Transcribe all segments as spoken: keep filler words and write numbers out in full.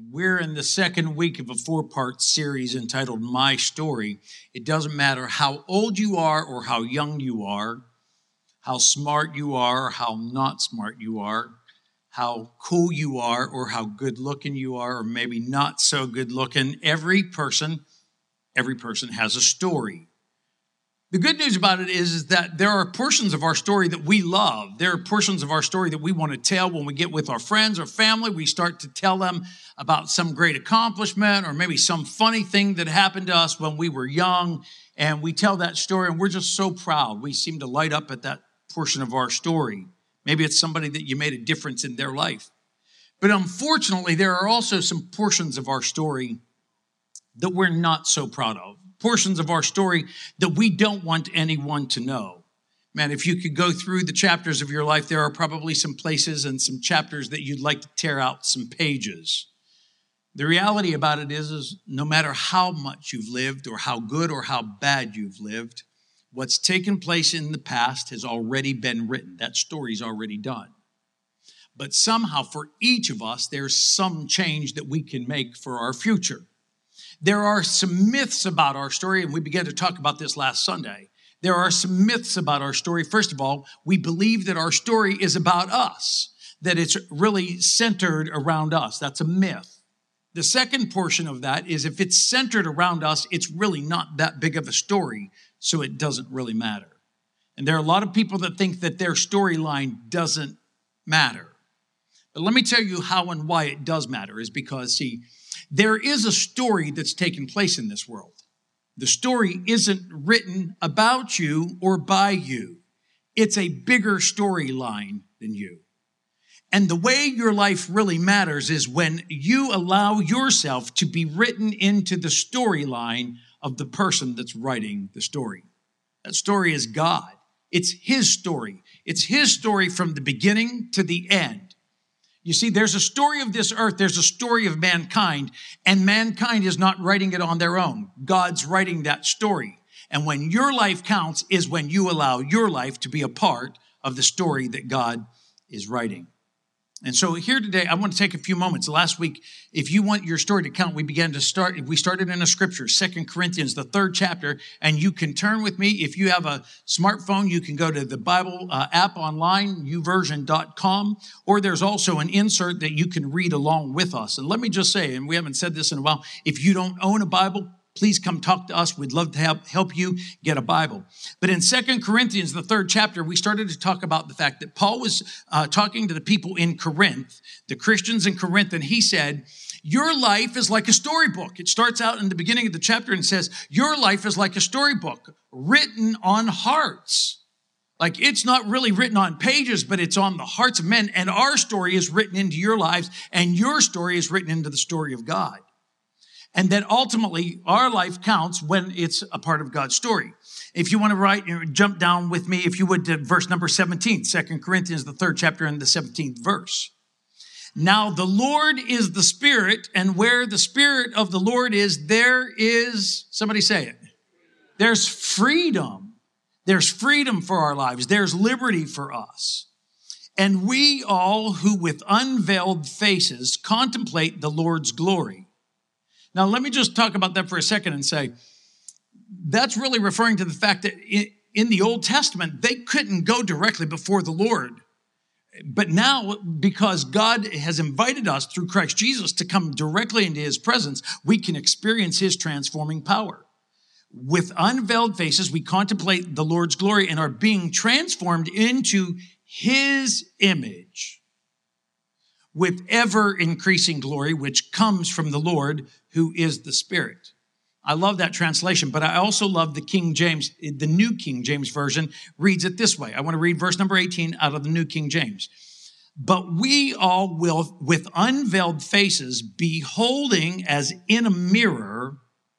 We're in the second week of a four-part series entitled My Story. It doesn't matter how old you are or how young you are, how smart you are or how not smart you are, how cool you are or how good-looking you are or maybe not so good-looking. Every person, every person has a story. The good news about it is, is that there are portions of our story that we love. There are portions of our story that we want to tell when we get with our friends or family. We start to tell them about some great accomplishment or maybe some funny thing that happened to us when we were young. And we tell that story and we're just so proud. We seem to light up at that portion of our story. Maybe it's somebody that you made a difference in their life. But unfortunately, there are also some portions of our story that we're not so proud of. Portions of our story that we don't want anyone to know. Man, if you could go through the chapters of your life, there are probably some places and some chapters that you'd like to tear out some pages. The reality about it is, is no matter how much you've lived or how good or how bad you've lived, what's taken place in the past has already been written. That story's already done. But somehow for each of us, there's some change that we can make for our future. There are some myths about our story, and we began to talk about this last Sunday. There are some myths about our story. First of all, we believe that our story is about us, that it's really centered around us. That's a myth. The second portion of that is if it's centered around us, it's really not that big of a story, so it doesn't really matter. And there are a lot of people that think that their storyline doesn't matter. But let me tell you how and why it does matter is because, see, there is a story that's taken place in this world. The story isn't written about you or by you. It's a bigger storyline than you. And the way your life really matters is when you allow yourself to be written into the storyline of the person that's writing the story. That story is God. It's His story. It's His story from the beginning to the end. You see, there's a story of this earth, there's a story of mankind, and mankind is not writing it on their own. God's writing that story. And when your life counts is when you allow your life to be a part of the story that God is writing. And so here today, I want to take a few moments. Last week, if you want your story to count, we began to start, we started in a scripture, Second Corinthians, the third chapter, and you can turn with me. If you have a smartphone, you can go to the Bible uh, app online, u version dot com, or there's also an insert that you can read along with us. And let me just say, and we haven't said this in a while, if you don't own a Bible, please come talk to us. We'd love to help, help you get a Bible. But in Second Corinthians, the third chapter, we started to talk about the fact that Paul was uh, talking to the people in Corinth, the Christians in Corinth, and he said, your life is like a storybook. It starts out in the beginning of the chapter and says, your life is like a storybook written on hearts. Like it's not really written on pages, but it's on the hearts of men. And our story is written into your lives, and your story is written into the story of God. And that ultimately our life counts when it's a part of God's story. If you want to write, you know, jump down with me, if you would, to verse number seventeen, Second Corinthians, the third chapter and the seventeenth verse. Now the Lord is the Spirit, and where the Spirit of the Lord is, there is, somebody say it, there's freedom. There's freedom for our lives. There's liberty for us. And we all who with unveiled faces contemplate the Lord's glory. Now, let me just talk about that for a second and say, that's really referring to the fact that in the Old Testament, they couldn't go directly before the Lord. But now, because God has invited us through Christ Jesus to come directly into His presence, we can experience His transforming power. With unveiled faces, we contemplate the Lord's glory and are being transformed into His image with ever-increasing glory, which comes from the Lord, who is the Spirit. I love that translation, but I also love the King James, the New King James Version reads it this way. I want to read verse number eighteen out of the New King James. But we all will, with unveiled faces, beholding as in a mirror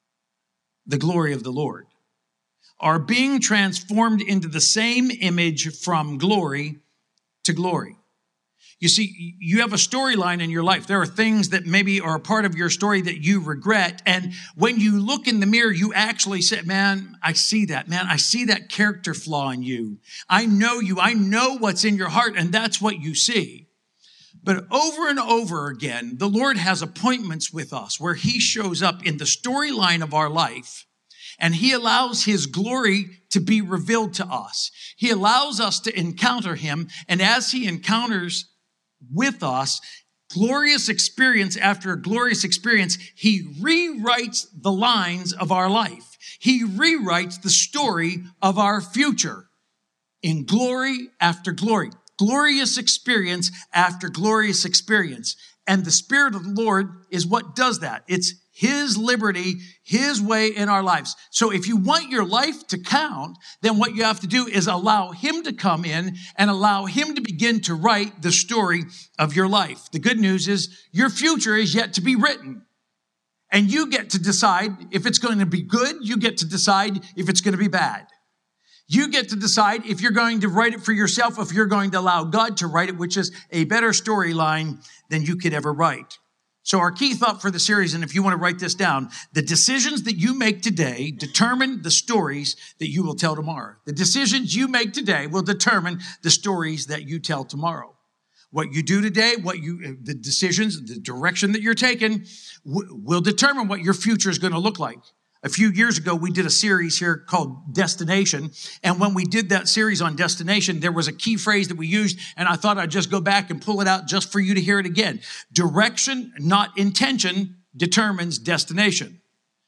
the glory of the Lord, are being transformed into the same image from glory to glory. You see, you have a storyline in your life. There are things that maybe are a part of your story that you regret. And when you look in the mirror, you actually say, man, I see that. Man, I see that character flaw in you. I know you. I know what's in your heart, and that's what you see. But over and over again, the Lord has appointments with us where he shows up in the storyline of our life, and he allows his glory to be revealed to us. He allows us to encounter him, and as he encounters with us, glorious experience after glorious experience, he rewrites the lines of our life. He rewrites the story of our future in glory after glory. Glorious experience after glorious experience. And the Spirit of the Lord is what does that. It's his liberty, his way in our lives. So if you want your life to count, then what you have to do is allow him to come in and allow him to begin to write the story of your life. The good news is your future is yet to be written. And you get to decide if it's going to be good. You get to decide if it's going to be bad. You get to decide if you're going to write it for yourself, if you're going to allow God to write it, which is a better storyline than you could ever write. So our key thought for the series, and if you want to write this down, the decisions that you make today determine the stories that you will tell tomorrow. The decisions you make today will determine the stories that you tell tomorrow. What you do today, what you, the decisions, the direction that you're taking w- will determine what your future is going to look like. A few years ago, we did a series here called Destination. And when we did that series on destination, there was a key phrase that we used, and I thought I'd just go back and pull it out just for you to hear it again. Direction, not intention, determines destination.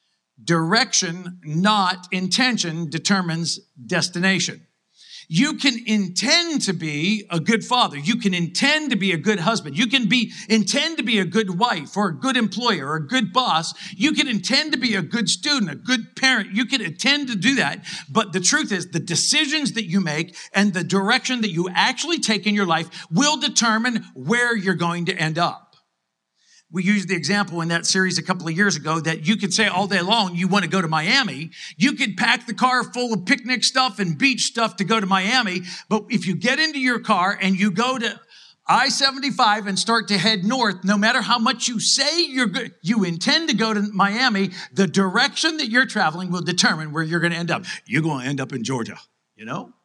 Direction, not intention, determines destination. You can intend to be a good father. You can intend to be a good husband. You can be intend to be a good wife or a good employer or a good boss. You can intend to be a good student, a good parent. You can intend to do that. But the truth is the decisions that you make and the direction that you actually take in your life will determine where you're going to end up. We used the example in that series a couple of years ago that you could say all day long you want to go to Miami. You could pack the car full of picnic stuff and beach stuff to go to Miami. But if you get into your car and you go to I seventy-five and start to head north, no matter how much you say you're good, you intend to go to Miami, the direction that you're traveling will determine where you're going to end up. You're going to end up in Georgia, you know?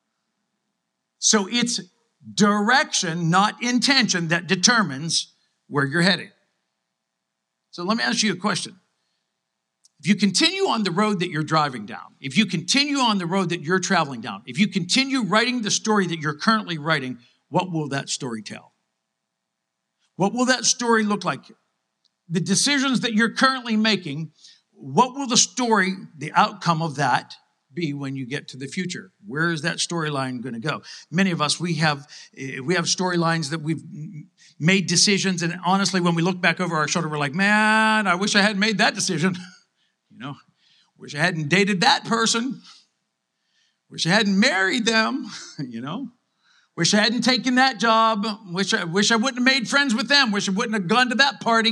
So it's direction, not intention, that determines where you're headed. So let me ask you a question. If you continue on the road that you're driving down, if you continue on the road that you're traveling down, if you continue writing the story that you're currently writing, what will that story tell? What will that story look like? The decisions that you're currently making, what will the story, the outcome of that be when you get to the future? Where is that storyline going to go? Many of us, we have we have storylines that we've made decisions, and honestly, when we look back over our shoulder, we're like, man, I wish I hadn't made that decision. You know, wish I hadn't dated that person. Wish I hadn't married them. You know, wish I hadn't taken that job. Wish I wish I wouldn't have made friends with them. Wish I wouldn't have gone to that party.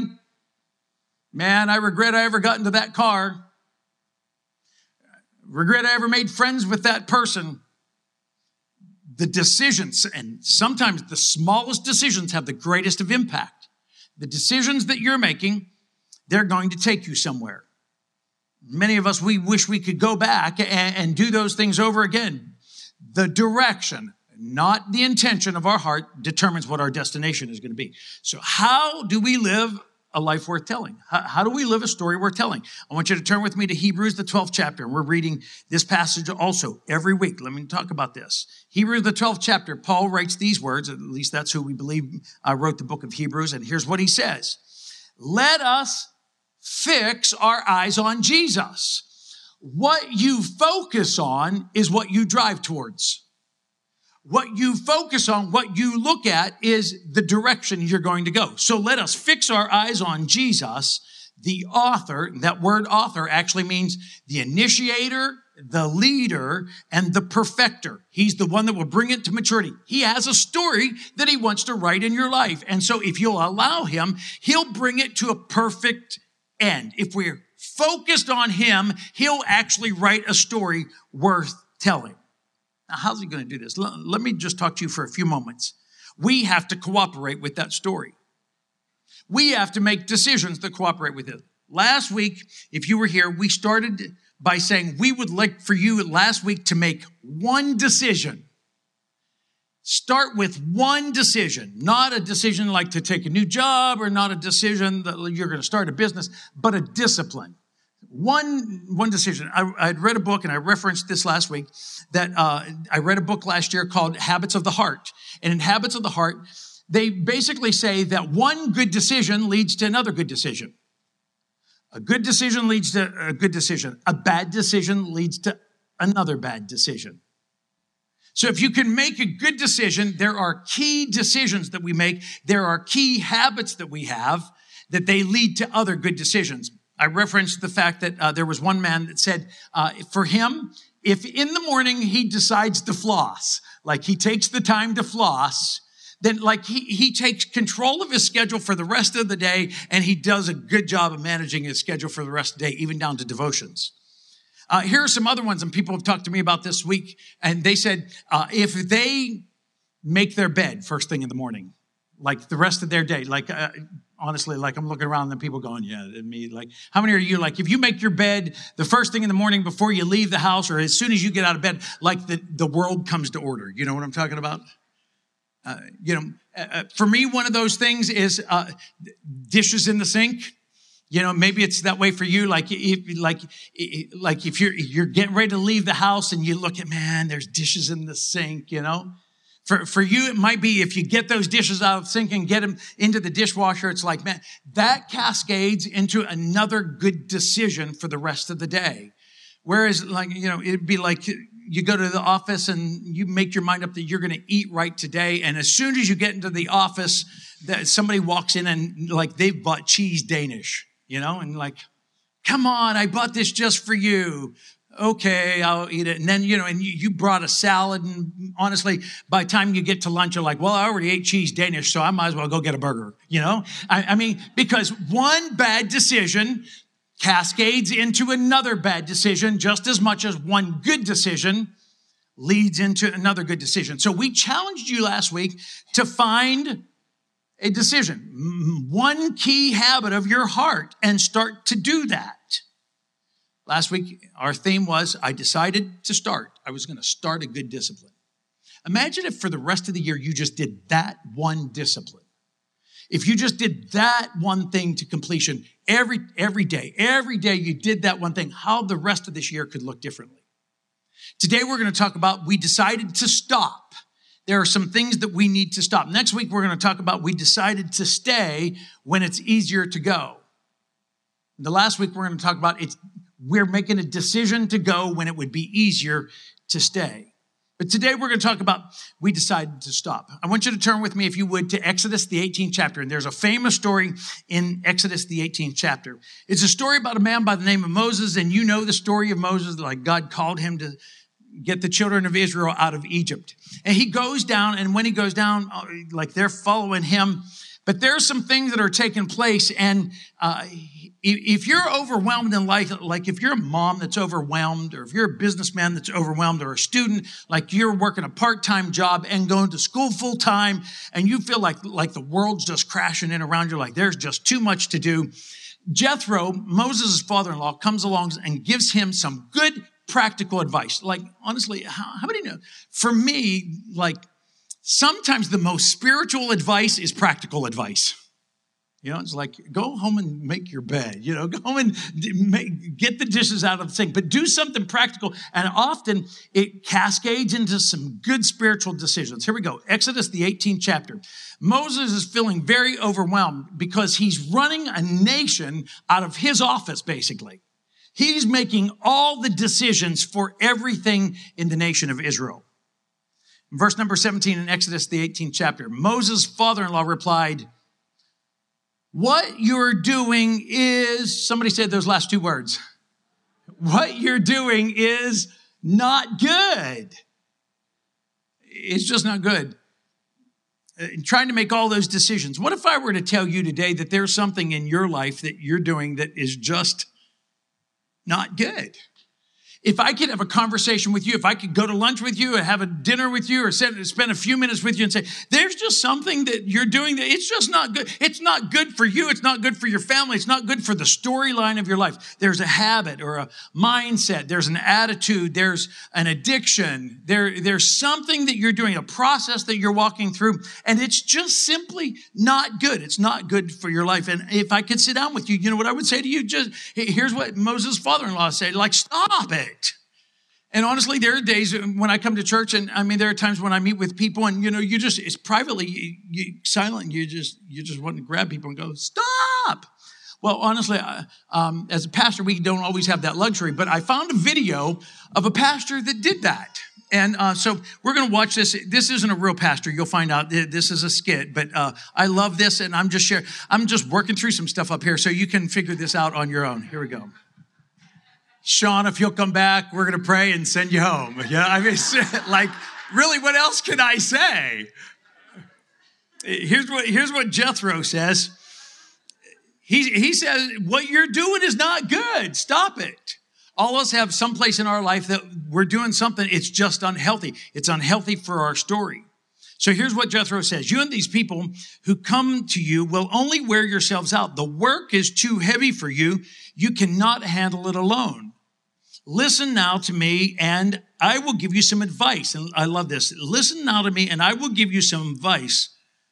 Man, I regret I ever got into that car. Regret I ever made friends with that person. The decisions, and sometimes the smallest decisions have the greatest of impact. The decisions that you're making, they're going to take you somewhere. Many of us, we wish we could go back and, and do those things over again. The direction, not the intention of our heart, determines what our destination is going to be. So how do we live a life worth telling? How, how do we live a story worth telling? I want you to turn with me to Hebrews, the twelfth chapter. And we're reading this passage also every week. Let me talk about this. Hebrews, the twelfth chapter, Paul writes these words, at least that's who we believe uh, wrote the book of Hebrews. And here's what he says. Let us fix our eyes on Jesus. What you focus on is what you drive towards. What you focus on, what you look at is the direction you're going to go. So let us fix our eyes on Jesus, the author. That word author actually means the initiator, the leader, and the perfecter. He's the one that will bring it to maturity. He has a story that he wants to write in your life. And so if you'll allow him, he'll bring it to a perfect end. If we're focused on him, he'll actually write a story worth telling. Now, how's he going to do this? Let me just talk to you for a few moments. We have to cooperate with that story. We have to make decisions that cooperate with it. Last week, if you were here, we started by saying we would like for you last week to make one decision Start with one decision, not a decision like to take a new job or not a decision that you're going to start a business, but a discipline. One, one decision. I, I'd read a book, and I referenced this last week, that uh, I read a book last year called Habits of the Heart. And in Habits of the Heart, they basically say that one good decision leads to another good decision. A good decision leads to a good decision. A bad decision leads to another bad decision. So if you can make a good decision, there are key decisions that we make. There are key habits that we have that they lead to other good decisions. I referenced the fact that uh, there was one man that said, uh, for him, if in the morning he decides to floss, like he takes the time to floss, then like he, he takes control of his schedule for the rest of the day, and he does a good job of managing his schedule for the rest of the day, even down to devotions. Uh, here are some other ones, and people have talked to me about this week, and they said uh, if they make their bed first thing in the morning, like the rest of their day, like uh, honestly, like I'm looking around and people going, yeah, me. Like, how many are you like, if you make your bed the first thing in the morning before you leave the house or as soon as you get out of bed, like the, the world comes to order? You know what I'm talking about? Uh, you know, uh, for me, one of those things is uh, dishes in the sink. You know, maybe it's that way for you. Like, if, like, like if you're you're getting ready to leave the house and you look at, man, there's dishes in the sink. You know, for for you, it might be if you get those dishes out of the sink and get them into the dishwasher. It's like, man, that cascades into another good decision for the rest of the day. Whereas, like, you know, it'd be like you go to the office and you make your mind up that you're going to eat right today, and as soon as you get into the office, that somebody walks in and like they've bought cheese Danish. You know, and like, come on, I bought this just for you. Okay, I'll eat it. And then, you know, and you, you brought a salad. And honestly, by the time you get to lunch, you're like, well, I already ate cheese Danish, so I might as well go get a burger. You know, I, I mean, because one bad decision cascades into another bad decision just as much as one good decision leads into another good decision. So we challenged you last week to find a decision, one key habit of your heart, and start to do that. Last week, our theme was, I decided to start. I was going to start a good discipline. Imagine if for the rest of the year, you just did that one discipline. If you just did that one thing to completion every, every day, every day you did that one thing, how the rest of this year could look differently. Today, we're going to talk about, we decided to stop. There are some things that we need to stop. Next week, we're going to talk about we decided to stay when it's easier to go. The last week, we're going to talk about it's we're making a decision to go when it would be easier to stay. But today, we're going to talk about we decided to stop. I want you to turn with me, if you would, to Exodus, the eighteenth chapter. And there's a famous story in Exodus, the eighteenth chapter. It's a story about a man by the name of Moses, and you know the story of Moses, like God called him to get the children of Israel out of Egypt. And he goes down, and when he goes down, like they're following him. But there are some things that are taking place. And uh, if you're overwhelmed in life, like if you're a mom that's overwhelmed, or if you're a businessman that's overwhelmed, or a student, like you're working a part-time job and going to school full-time, and you feel like, like the world's just crashing in around you, like there's just too much to do, Jethro, Moses' father-in-law, comes along and gives him some good practical advice. Like, honestly, how, how many know? For me, like, sometimes the most spiritual advice is practical advice. You know, it's like, go home and make your bed. You know, go home and make, get the dishes out of the sink. But do something practical. And often it cascades into some good spiritual decisions. Here we go. Exodus, the eighteenth chapter. Moses is feeling very overwhelmed because he's running a nation out of his office, basically. He's making all the decisions for everything in the nation of Israel. Verse number seventeen in Exodus, the eighteenth chapter. Moses' father-in-law replied, what you're doing is, somebody said those last two words. What you're doing is not good. It's just not good. Trying to make all those decisions. What if I were to tell you today that there's something in your life that you're doing that is just not good? If I could have a conversation with you, if I could go to lunch with you or have a dinner with you or spend a few minutes with you and say, there's just something that you're doing that it's just not good. It's not good for you. It's not good for your family. It's not good for the storyline of your life. There's a habit or a mindset. There's an attitude. There's an addiction. There, there's something that you're doing, a process that you're walking through, and it's just simply not good. It's not good for your life. And if I could sit down with you, you know what I would say to you? Just here's what Moses' father-in-law said, like, stop it. And honestly, there are days when I come to church, and I mean, there are times when I meet with people, and you know, you just it's privately you, you silent. You just you just want to grab people and go, stop. Well, honestly, um, as a pastor, we don't always have that luxury. But I found a video of a pastor that did that, and uh, so we're going to watch this. This isn't a real pastor. You'll find out this is a skit. But uh, I love this, and I'm just sharing. I'm just working through some stuff up here, so you can figure this out on your own. Here we go. Sean, if you'll come back, we're going to pray and send you home. Yeah, I mean, like, really, what else can I say? Here's what, here's what Jethro says. He, he says, what you're doing is not good. Stop it. All of us have some place in our life that we're doing something. It's just unhealthy. It's unhealthy for our story. So here's what Jethro says. You and these people who come to you will only wear yourselves out. The work is too heavy for you. You cannot handle it alone. Listen now to me, and I will give you some advice. And I love this. Listen now to me, and I will give you some advice.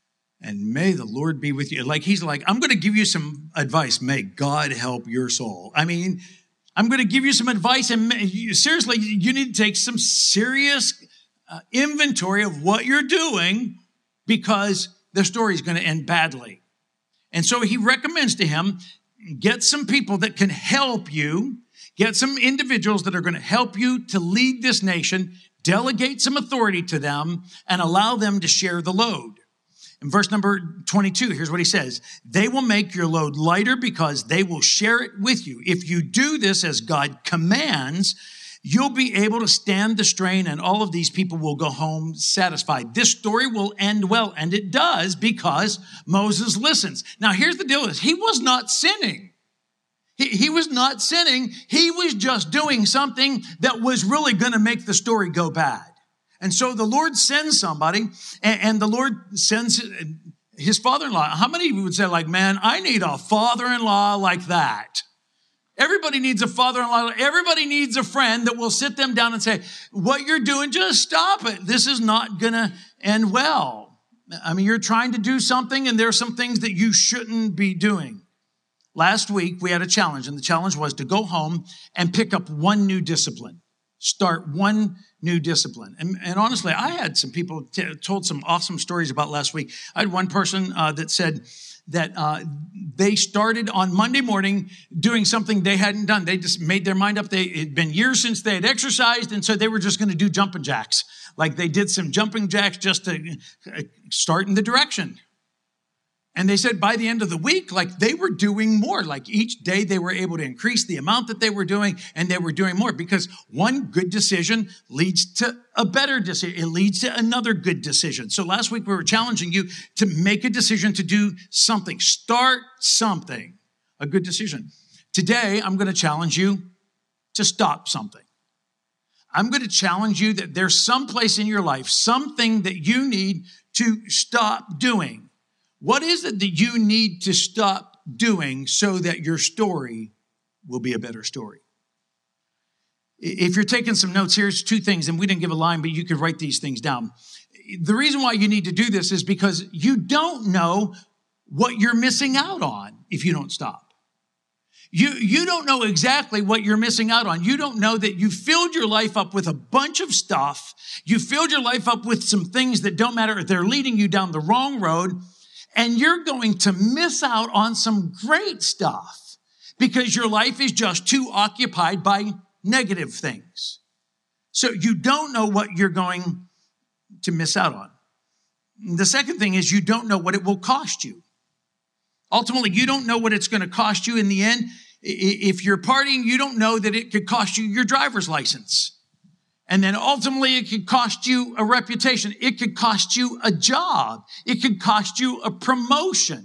And may the Lord be with you. Like he's like, I'm going to give you some advice. May God help your soul. I mean, I'm going to give you some advice. And seriously, you need to take some serious uh, inventory of what you're doing because the story is going to end badly. And so he recommends to him, get some people that can help you. Get some individuals that are going to help you to lead this nation, delegate some authority to them, and allow them to share the load. In verse number twenty-two, here's what he says. They will make your load lighter because they will share it with you. If you do this as God commands, you'll be able to stand the strain, and all of these people will go home satisfied. This story will end well, and it does because Moses listens. Now, here's the deal. He was not sinning. He, he was not sinning. He was just doing something that was really going to make the story go bad. And so the Lord sends somebody, and, and the Lord sends his father-in-law. How many would say, like, man, I need a father-in-law like that? Everybody needs a father-in-law. Everybody needs a friend that will sit them down and say, what you're doing, just stop it. This is not going to end well. I mean, you're trying to do something, and there are some things that you shouldn't be doing. Last week, we had a challenge, and the challenge was to go home and pick up one new discipline. Start one new discipline. And, and honestly, I had some people t- told some awesome stories about last week. I had one person uh, that said that uh, they started on Monday morning doing something they hadn't done. They just made their mind up. They, it had been years since they had exercised, and so they were just going to do jumping jacks. Like they did some jumping jacks just to start in the direction. And they said by the end of the week, like they were doing more. Like each day they were able to increase the amount that they were doing, and they were doing more because one good decision leads to a better decision. It leads to another good decision. So last week we were challenging you to make a decision to do something. Start something, a good decision. Today I'm going to challenge you to stop something. I'm going to challenge you that there's some place in your life, something that you need to stop doing. What is it that you need to stop doing so that your story will be a better story? If you're taking some notes, here's two things, and we didn't give a line, but you could write these things down. The reason why you need to do this is because you don't know what you're missing out on if you don't stop. You, you don't know exactly what you're missing out on. You don't know that you filled your life up with a bunch of stuff. You filled your life up with some things that don't matter. They're leading you down the wrong road. And you're going to miss out on some great stuff because your life is just too occupied by negative things. So you don't know what you're going to miss out on. The second thing is you don't know what it will cost you. Ultimately, you don't know what it's going to cost you in the end. If you're partying, you don't know that it could cost you your driver's license. And then ultimately it could cost you a reputation. It could cost you a job. It could cost you a promotion.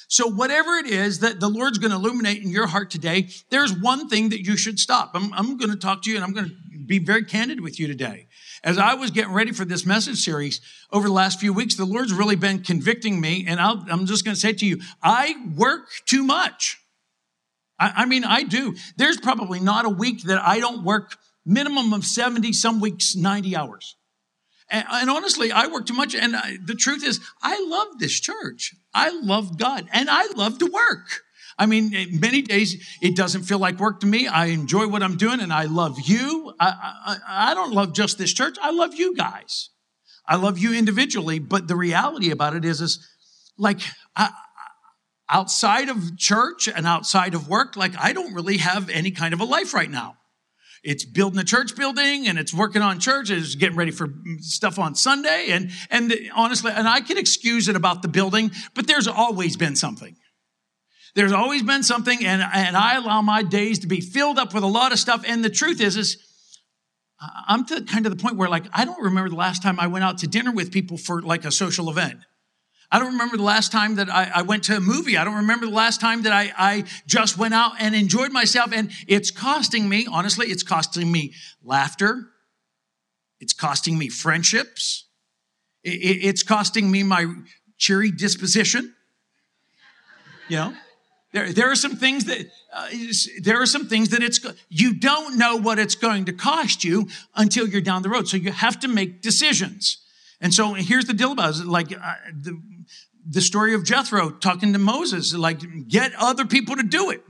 So whatever it is that the Lord's going to illuminate in your heart today, there's one thing that you should stop. I'm, I'm going to talk to you, and I'm going to be very candid with you today. As I was getting ready for this message series over the last few weeks, the Lord's really been convicting me, and I'll, I'm just going to say to you, I work too much. I, I mean, I do. There's probably not a week that I don't work minimum of seventy, some weeks ninety hours. And, and honestly, I work too much. And I, the truth is, I love this church. I love God. And I love to work. I mean, many days it doesn't feel like work to me. I enjoy what I'm doing, and I love you. I, I, I don't love just this church. I love you guys. I love you individually. But the reality about it is, is like I, outside of church and outside of work, like I don't really have any kind of a life right now. It's building a church building, and it's working on church. It's getting ready for stuff on Sunday. And, and honestly, and I can excuse it about the building, but there's always been something. There's always been something, and, and I allow my days to be filled up with a lot of stuff. And the truth is, is I'm to kind of the point where, like, I don't remember the last time I went out to dinner with people for like a social event. I don't remember the last time that I, I went to a movie. I don't remember the last time that I, I just went out and enjoyed myself. And it's costing me, honestly, it's costing me laughter. It's costing me friendships. It, it, it's costing me my cheery disposition. You know, there, there are some things that, uh, there are some things that it's, you don't know what it's going to cost you until you're down the road. So you have to make decisions. And so here's the deal about it. Like uh, the, the story of Jethro talking to Moses, like get other people to do it.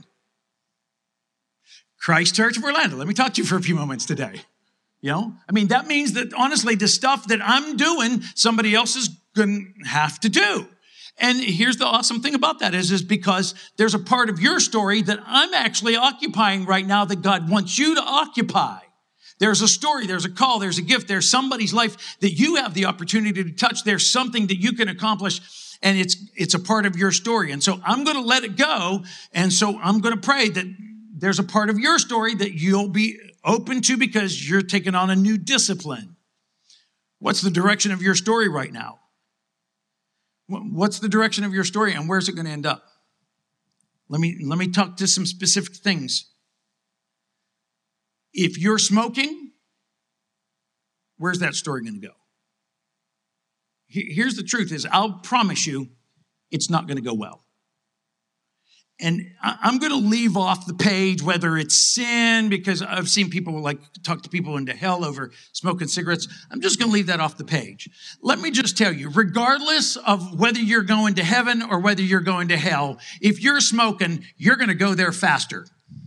Christ Church of Orlando. Let me talk to you for a few moments today. You know, I mean, that means that honestly, the stuff that I'm doing, somebody else is going to have to do. And here's the awesome thing about that is, is because there's a part of your story that I'm actually occupying right now that God wants you to occupy. There's a story, there's a call, there's a gift, there's somebody's life that you have the opportunity to touch. There's something that you can accomplish, and it's it's a part of your story. And so I'm going to let it go, and so I'm going to pray that there's a part of your story that you'll be open to because you're taking on a new discipline. What's the direction of your story right now? What's the direction of your story, and where's it going to end up? Let me let me talk to some specific things. If you're smoking, where's that story going to go? Here's the truth is, I'll promise you, it's not going to go well. And I'm going to leave off the page whether it's sin, because I've seen people like talk to people into hell over smoking cigarettes. I'm just going to leave that off the page. Let me just tell you, regardless of whether you're going to heaven or whether you're going to hell, if you're smoking, you're going to go there faster.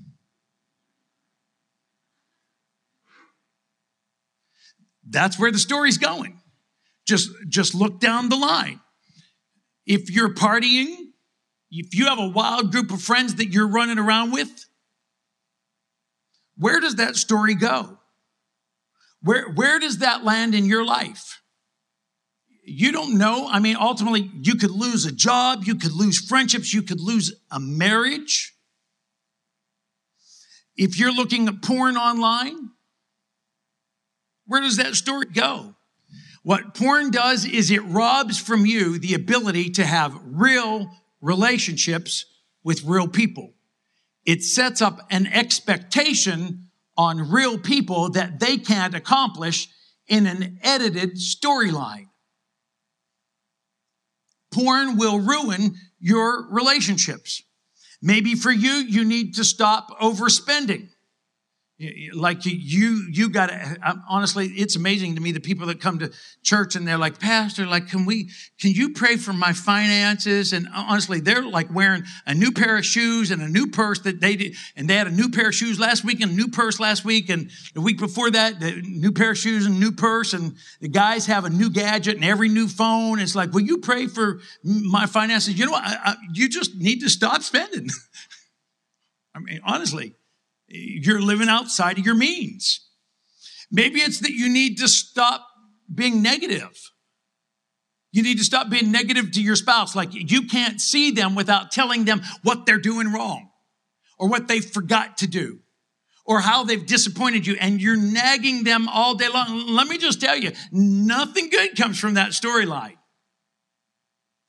That's where the story's going. Just, just look down the line. If you're partying, if you have a wild group of friends that you're running around with, where does that story go? Where, where does that land in your life? You don't know. I mean, ultimately, you could lose a job. You could lose friendships. You could lose a marriage. If you're looking at porn online, where does that story go? What porn does is it robs from you the ability to have real relationships with real people. It sets up an expectation on real people that they can't accomplish in an edited storyline. Porn will ruin your relationships. Maybe for you, you need to stop overspending. Like you, you got to, honestly, it's amazing to me, the people that come to church and they're like, Pastor, like, can we, can you pray for my finances? And honestly, they're like wearing a new pair of shoes and a new purse that they did. And they had a new pair of shoes last week and a new purse last week. And the week before that, the new pair of shoes and new purse. And the guys have a new gadget and every new phone. It's like, will you pray for my finances? You know what? I, I, you just need to stop spending. I mean, honestly. You're living outside of your means. Maybe it's that you need to stop being negative. You need to stop being negative to your spouse. Like you can't see them without telling them what they're doing wrong or what they forgot to do or how they've disappointed you, and you're nagging them all day long. Let me just tell you, nothing good comes from that storyline.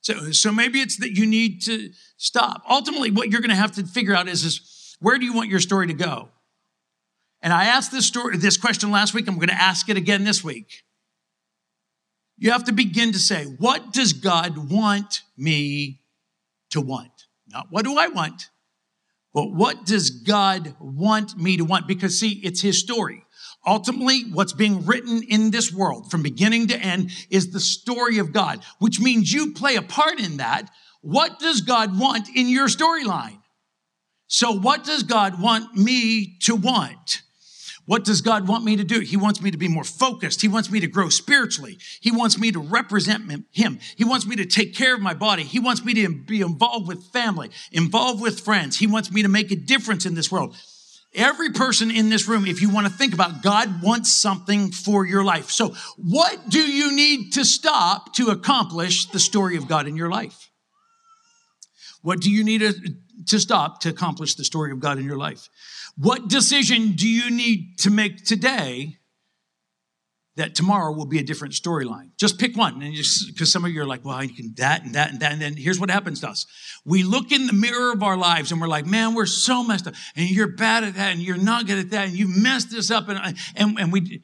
So, so maybe it's that you need to stop. Ultimately, what you're going to have to figure out is, is where do you want your story to go? And I asked this story, this question last week. I'm going to ask it again this week. You have to begin to say, what does God want me to want? Not what do I want, but what does God want me to want? Because see, it's his story. Ultimately, what's being written in this world from beginning to end is the story of God, which means you play a part in that. What does God want in your storyline? So what does God want me to want? What does God want me to do? He wants me to be more focused. He wants me to grow spiritually. He wants me to represent him. He wants me to take care of my body. He wants me to be involved with family, involved with friends. He wants me to make a difference in this world. Every person in this room, if you want to think about, God wants something for your life. So what do you need to stop to accomplish the story of God in your life? What do you need to stop to accomplish the story of God in your life? What decision do you need to make today that tomorrow will be a different storyline? Just pick one. And just because some of you are like, well, I can that and that and that. And then here's what happens to us. We look in the mirror of our lives and we're like, man, we're so messed up. And you're bad at that and you're not good at that. And you messed this up. And, and, and we,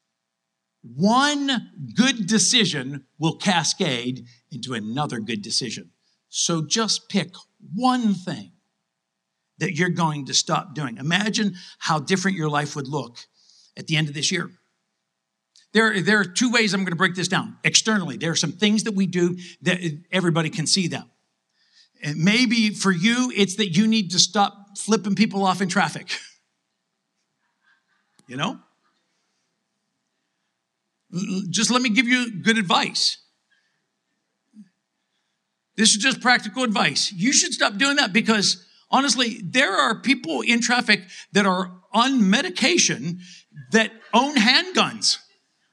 one good decision will cascade into another good decision. So just pick one thing that you're going to stop doing. Imagine how different your life would look at the end of this year. There, there are two ways I'm going to break this down. Externally, there are some things that we do that everybody can see them. And maybe for you, it's that you need to stop flipping people off in traffic. You know? Just let me give you good advice. This is just practical advice. You should stop doing that because honestly, there are people in traffic that are on medication that own handguns.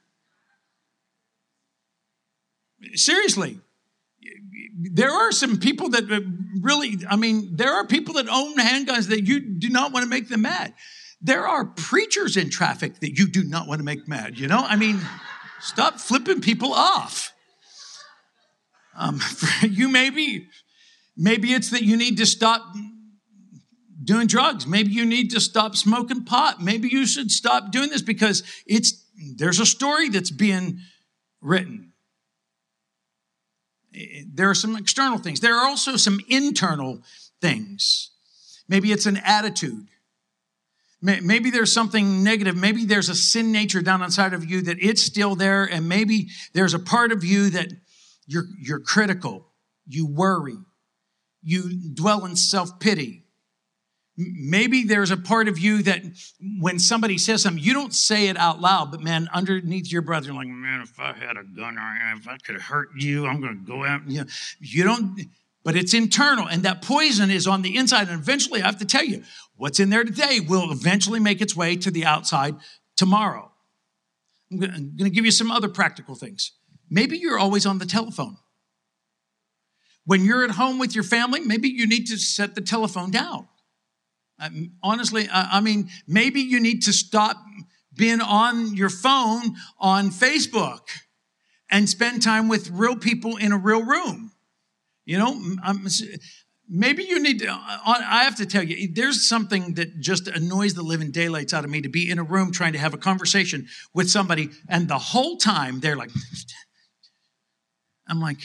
Seriously. There are some people that really, I mean, there are people that own handguns that you do not want to make them mad. There are preachers in traffic that you do not want to make mad, you know? I mean, stop flipping people off. Um, for you maybe, maybe it's that you need to stop doing drugs. Maybe you need to stop smoking pot. Maybe you should stop doing this because it's there's a story that's being written. There are some external things. There are also some internal things. Maybe it's an attitude. Maybe there's something negative. Maybe there's a sin nature down inside of you that it's still there. And maybe there's a part of you that you're, you're critical. You worry. You dwell in self-pity. Maybe there's a part of you that when somebody says something, you don't say it out loud, but man, underneath your breath, you're like, man, if I had a gun or if I could hurt you, I'm going to go out. You know, you don't, but it's internal. And that poison is on the inside. And eventually, I have to tell you, what's in there today will eventually make its way to the outside tomorrow. I'm going to give you some other practical things. Maybe you're always on the telephone. When you're at home with your family, maybe you need to set the telephone down. I, honestly, I, I mean, maybe you need to stop being on your phone on Facebook and spend time with real people in a real room. You know, I'm, maybe you need to, I have to tell you, there's something that just annoys the living daylights out of me to be in a room trying to have a conversation with somebody and the whole time they're like, I'm like,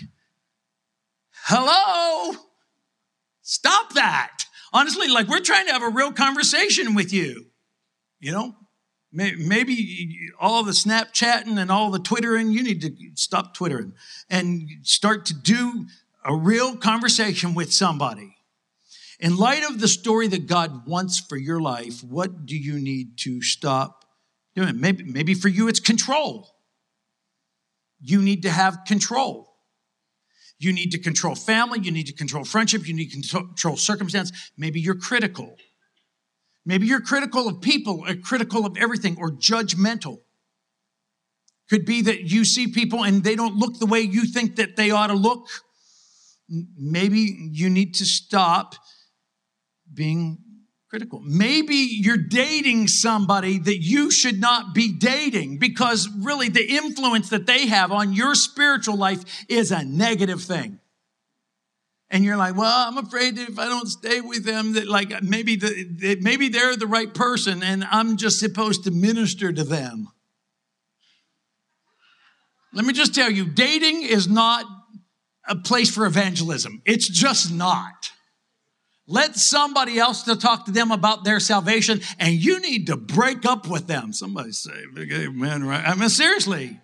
hello, stop that. Honestly, like we're trying to have a real conversation with you, you know, maybe all the Snapchatting and all the Twittering, you need to stop Twittering and start to do a real conversation with somebody. In light of the story that God wants for your life, what do you need to stop doing? Maybe, maybe for you, it's control. You need to have control. You need to control family. You need to control friendship. You need to control circumstance. Maybe you're critical. Maybe you're critical of people or critical of everything or judgmental. Could be that you see people and they don't look the way you think that they ought to look. Maybe you need to stop being critical. Maybe you're dating somebody that you should not be dating because really the influence that they have on your spiritual life is a negative thing. And you're like, well, I'm afraid that if I don't stay with them, that like maybe the, that maybe they're the right person and I'm just supposed to minister to them. Let me just tell you, dating is not a place for evangelism. It's just not. Let somebody else to talk to them about their salvation, and you need to break up with them. Somebody say, amen, right? I mean, seriously.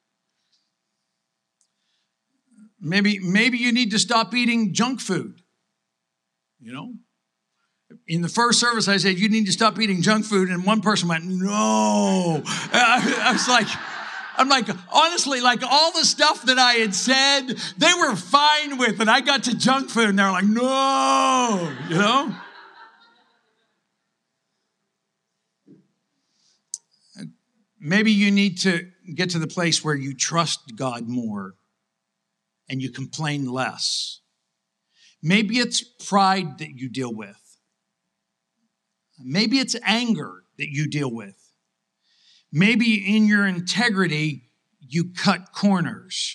Maybe, maybe you need to stop eating junk food. You know? In the first service, I said, you need to stop eating junk food, and one person went, no. I, I was like, I'm like, honestly, like all the stuff that I had said, they were fine with, and I got to junk food, and they're like, no, you know? Maybe you need to get to the place where you trust God more and you complain less. Maybe it's pride that you deal with. Maybe it's anger that you deal with. Maybe in your integrity, you cut corners.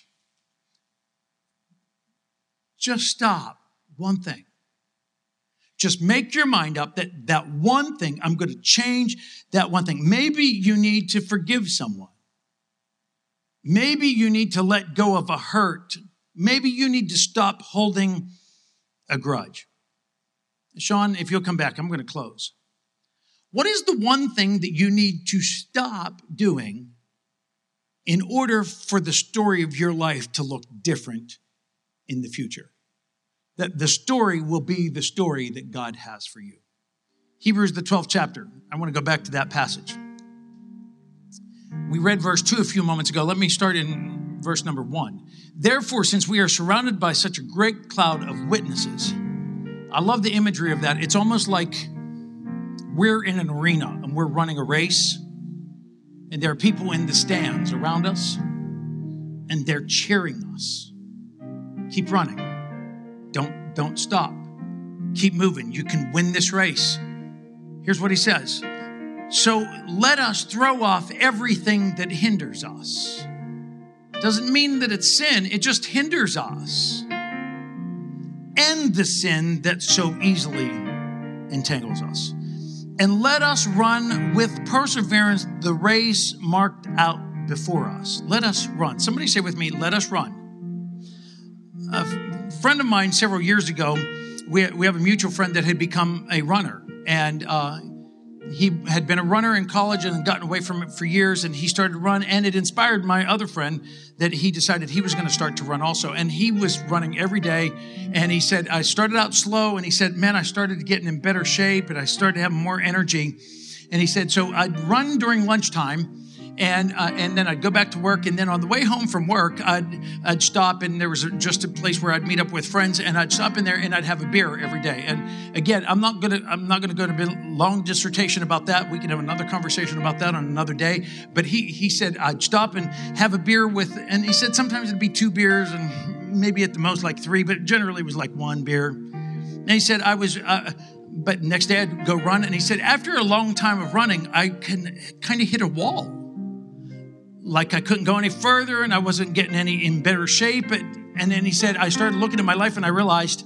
Just stop. One thing. Just make your mind up that that one thing, I'm going to change that one thing. Maybe you need to forgive someone. Maybe you need to let go of a hurt. Maybe you need to stop holding a grudge. Sean, if you'll come back, I'm going to close. What is the one thing that you need to stop doing in order for the story of your life to look different in the future? That the story will be the story that God has for you. Hebrews, the twelfth chapter. I want to go back to that passage. We read verse two a few moments ago. Let me start in verse number one. Therefore, since we are surrounded by such a great cloud of witnesses, I love the imagery of that. It's almost like we're in an arena and we're running a race, and there are people in the stands around us, and they're cheering us. Keep running. Don't, don't stop. Keep moving. You can win this race. Here's what he says. So let us throw off everything that hinders us. Doesn't mean that it's sin. It just hinders us. And the sin that so easily entangles us. And let us run with perseverance the race marked out before us. Let us run. Somebody say with me, let us run. A friend of mine several years ago, we, we have a mutual friend that had become a runner. And uh, he had been a runner in college and gotten away from it for years. And he started to run. And it inspired my other friend that he decided he was going to start to run also. And he was running every day. And he said, I started out slow. And he said, man, I started getting in better shape. And I started to have more energy. And he said, so I'd run during lunchtime. And uh, and then I'd go back to work, and then on the way home from work, I'd I'd stop, and there was a, just a place where I'd meet up with friends, and I'd stop in there, and I'd have a beer every day. And again, I'm not gonna I'm not gonna go to a long dissertation about that. We can have another conversation about that on another day. But he he said I'd stop and have a beer with, and he said sometimes it'd be two beers, and maybe at the most like three, but generally it was like one beer. And he said I was. Uh, but next day I'd go run, and he said after a long time of running, I can kind of hit a wall. Like I couldn't go any further and I wasn't getting any in better shape. And then he said, I started looking at my life and I realized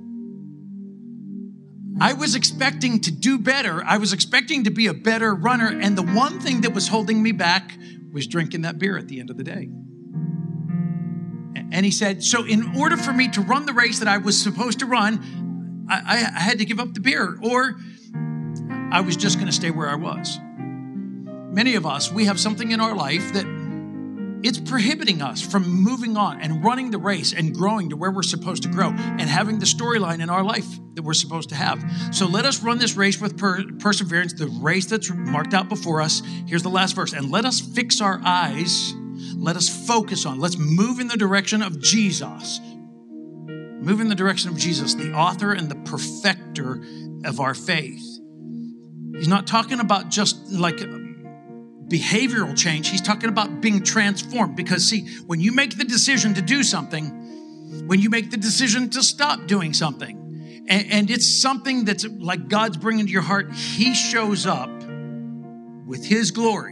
I was expecting to do better. I was expecting to be a better runner. And the one thing that was holding me back was drinking that beer at the end of the day. And he said, so in order for me to run the race that I was supposed to run, I, I had to give up the beer, or I was just going to stay where I was. Many of us, we have something in our life that it's prohibiting us from moving on and running the race and growing to where we're supposed to grow and having the storyline in our life that we're supposed to have. So let us run this race with per- perseverance, the race that's marked out before us. Here's the last verse. And let us fix our eyes. Let us focus on. Let's move in the direction of Jesus. Move in the direction of Jesus, the author and the perfecter of our faith. He's not talking about just like behavioral change. He's talking about being transformed, because see, when you make the decision to do something, when you make the decision to stop doing something, and, and it's something that's like God's bringing to your heart, he shows up with his glory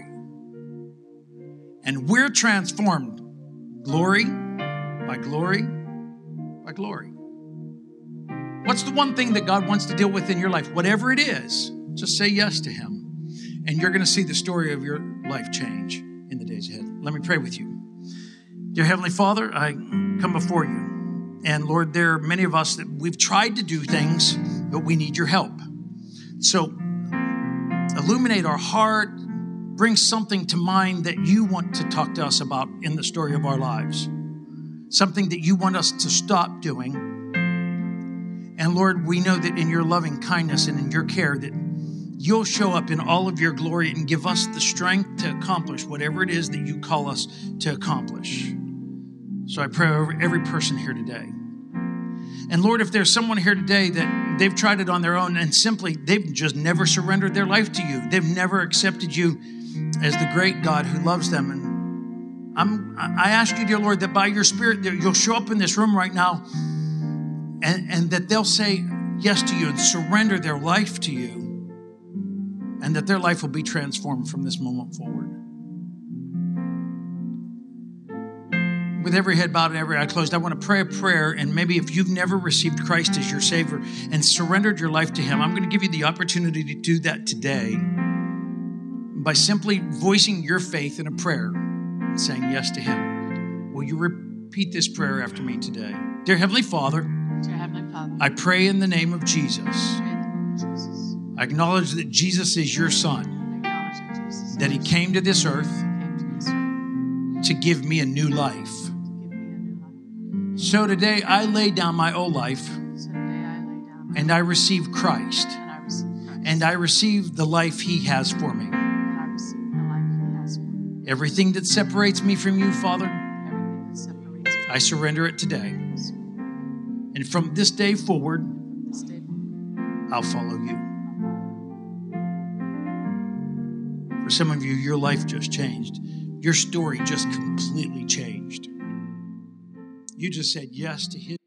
and we're transformed glory by glory by glory. What's the one thing that God wants to deal with in your life? Whatever it is, just say yes to him. And you're going to see the story of your life change in the days ahead. Let me pray with you. Dear Heavenly Father, I come before you. And Lord, there are many of us that we've tried to do things, but we need your help. So illuminate our heart, bring something to mind that you want to talk to us about in the story of our lives. Something that you want us to stop doing. And Lord, we know that in your loving kindness and in your care that you'll show up in all of your glory and give us the strength to accomplish whatever it is that you call us to accomplish. So I pray over every person here today. And Lord, if there's someone here today that they've tried it on their own and simply they've just never surrendered their life to you, they've never accepted you as the great God who loves them. And I'm, I ask you, dear Lord, that by your Spirit, that you'll show up in this room right now and, and that they'll say yes to you and surrender their life to you, and that their life will be transformed from this moment forward. With every head bowed and every eye closed, I want to pray a prayer. And maybe if you've never received Christ as your Savior and surrendered your life to him, I'm going to give you the opportunity to do that today by simply voicing your faith in a prayer and saying yes to him. Will you repeat this prayer after me today? Dear Heavenly Father, Dear Heavenly Father, I pray in the name of Jesus. I pray in the name of Jesus. I acknowledge that Jesus is your Son, I acknowledge that Jesus is that he your came to this earth Son, came to this earth to give me a new life. to give me a new life. So today I lay down my old life So today I lay down and I receive Christ, and I receive Christ, and I receive the life he has for me. and I receive the life he has for me. Everything that separates me from you, Father, Everything that separates me I surrender it today. from you. And from this day forward, This day forward, I'll follow you. For some of you, your life just changed. Your story just completely changed. You just said yes to his